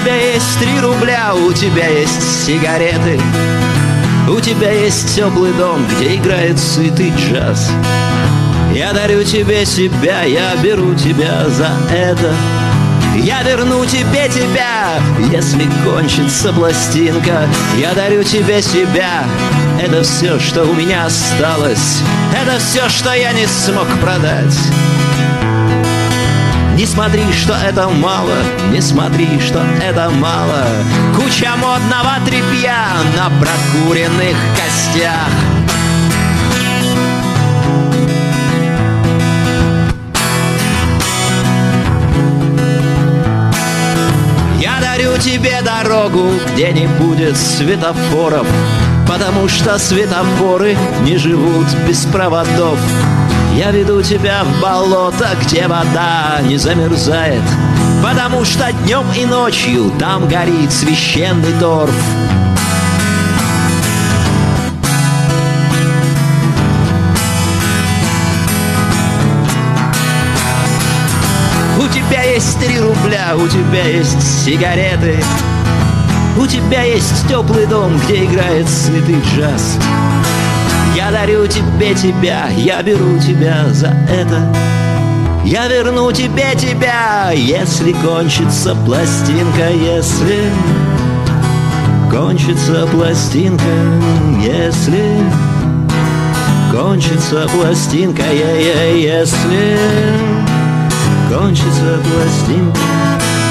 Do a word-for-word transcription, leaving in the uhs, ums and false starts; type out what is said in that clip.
тебя есть три рубля, у тебя есть сигареты, у тебя есть теплый дом, где играет сытый джаз. Я дарю тебе себя, я беру тебя за это. Я верну тебе тебя, если кончится пластинка. Я дарю тебе себя, это все, что у меня осталось. Это все, что я не смог продать. Не смотри, что это мало, не смотри, что это мало. Куча модного тряпья на прокуренных костях. Я дарю тебе дорогу, где не будет светофоров, потому что светофоры не живут без проводов. Я веду тебя в болото, где вода не замерзает, потому что днем и ночью там горит священный торф. У тебя есть три рубля, у тебя есть сигареты, у тебя есть теплый дом, где играет сытый джаз. Я дарю тебе тебя, я беру тебя за это. Я верну тебе тебя, если кончится пластинка, если кончится пластинка, если кончится пластинка, я, я, если кончится пластинка.